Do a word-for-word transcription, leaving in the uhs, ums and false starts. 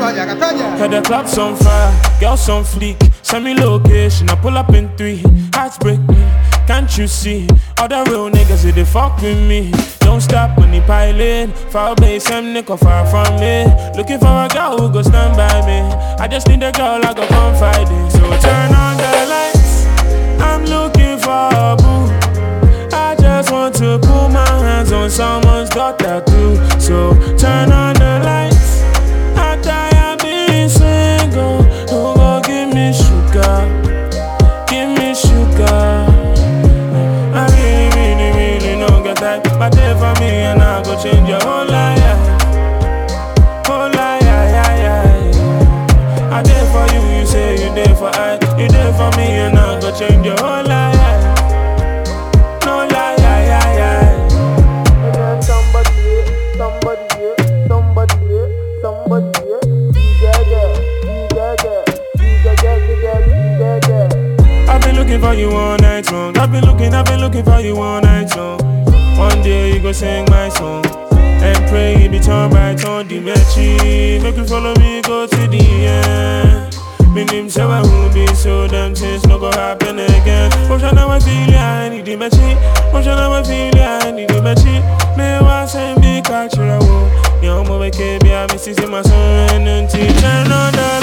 Had the clubs on fire, girls on fleek. Send me location, I pull up in three. Hearts break me, can't you see? All the real niggas, they fuck with me. Don't stop when they piling. Far away, some nigga far from me. Looking for a girl who go stand by me. I just need a girl I go confide in. So turn on the lights, I'm looking for a boo. I just want to put my hands on someone's daughter too. So turn on the lights, I tired being single. Who go give me sugar, give me sugar. I really, really, really don't get that. But there for me and I go change your whole life. Whole life, yeah, yeah, yeah. I there for you, you say you there for I. You there for me and I go change your whole life. No lie, yeah, yeah, yeah. And then somebody here, somebody here, somebody here, somebody here. I've been looking for you all night long. I've been looking, I've been looking for you all night long. One day you go sing my song and pray you be turn by turn the matchy. Make you follow me, go to the end. Me name say I won't be so damn things no go happen again. Motion now I feel ya, I need the matchy. Motion now I feel ya, I need the matchy. Me want say me catch you a wo. Yo mo make it be a missus in my son and until turn on the